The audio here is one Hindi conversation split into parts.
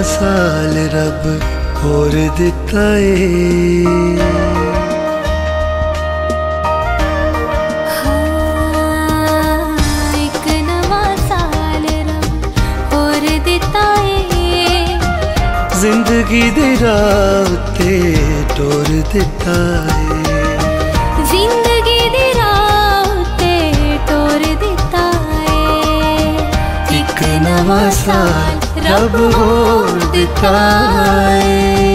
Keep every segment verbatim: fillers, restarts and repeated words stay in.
साल रब होर दिता है। जिंदगी दे राह ते टोर दिता है। जिंदगी दे राह ते टोर दिता है। एक नवा साल रब होर दिता है।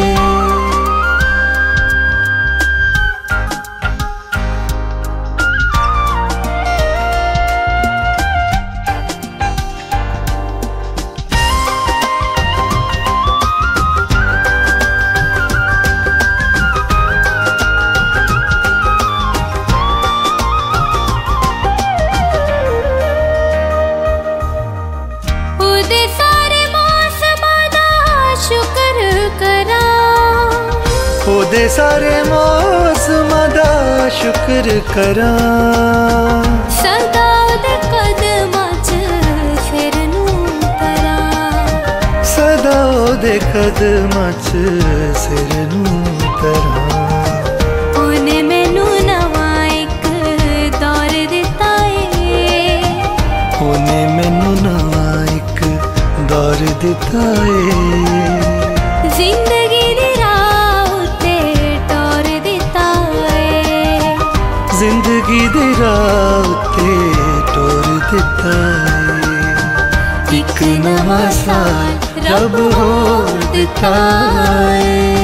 ओदे सारे मौसमां दा शुक्र करां। सदा ओदे कदमां च सिर नूं धरां। सदा ओदे कदमां च सिर नूं धरां। ओने मैनू नवां इक दौर दिता है। ओने मैनू नवां इक दौर दिता है। जिंदगी दी राह ते टोर दिता है। जिंदगी दी राह ते टोर दिता है। एक नवा साल रब होर दिता है।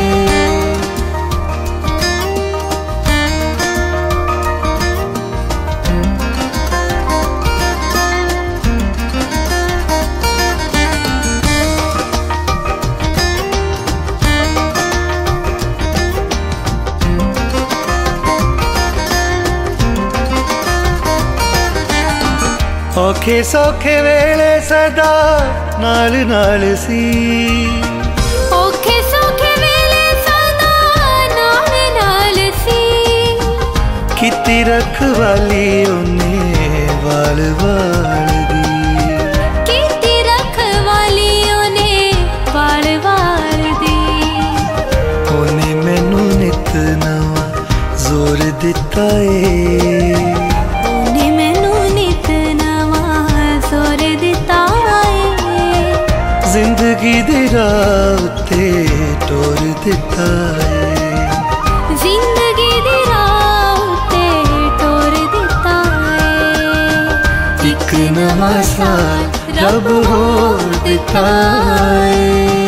औखे सौखे वेले सदा नाल नाल सी। औखे सौखे वेले सदा नाल नाल सी। किती रखवाली ओने वाल वाल दी। किती रखवाली ओने वाल वाल दी। ओने मैनू नित नवा जोर दिता है। जिंदगी दे राह ते टोर दिता है। जिंदगी दे राह ते टोर दिता है। एक नवा साल रब होर दिता है।